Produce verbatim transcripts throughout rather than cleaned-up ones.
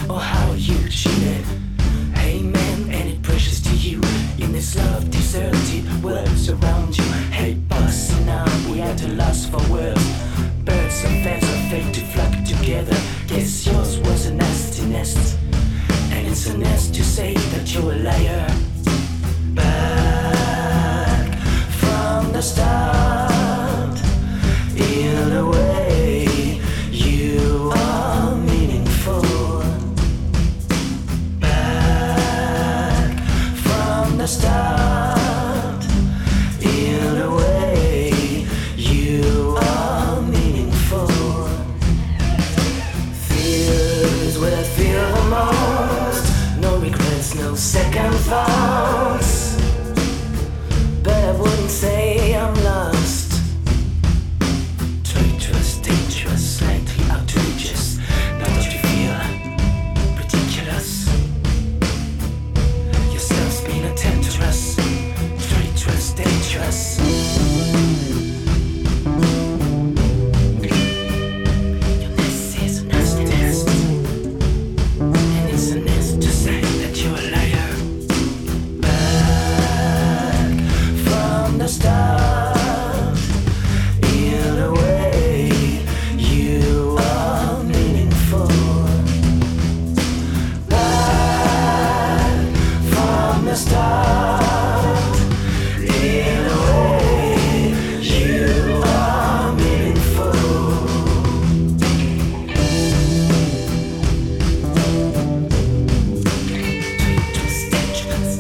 or how you cheated. Hey man, any precious to you in this love deserted worlds around you? Hey boss, now we had to lost for words. Birds of fans are fate to flock together. Guess yours was a nasty nest, and it's a nest to say that you're a liar. Back from the start, in a way you are meaningful. Back from the start, in a way you are meaningful. Fear is what I feel the most. No regrets, no second thoughts. But I wouldn't say I'm lost. Treacherous, dangerous, slightly outrageous. Now don't you feel ridiculous? Yourself's been a temptress. Treacherous, dangerous. Your nest is a nasty nest, and it's a nest to say that you're a liar. Back from the start, in a way you are meaningful. Back from the start, in a way you are meaningful. Dangerous, dangerous.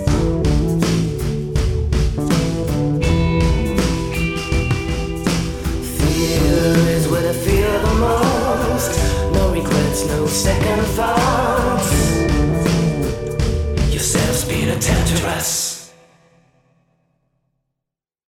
Fear is what I feel the most. No regrets, no second thoughts.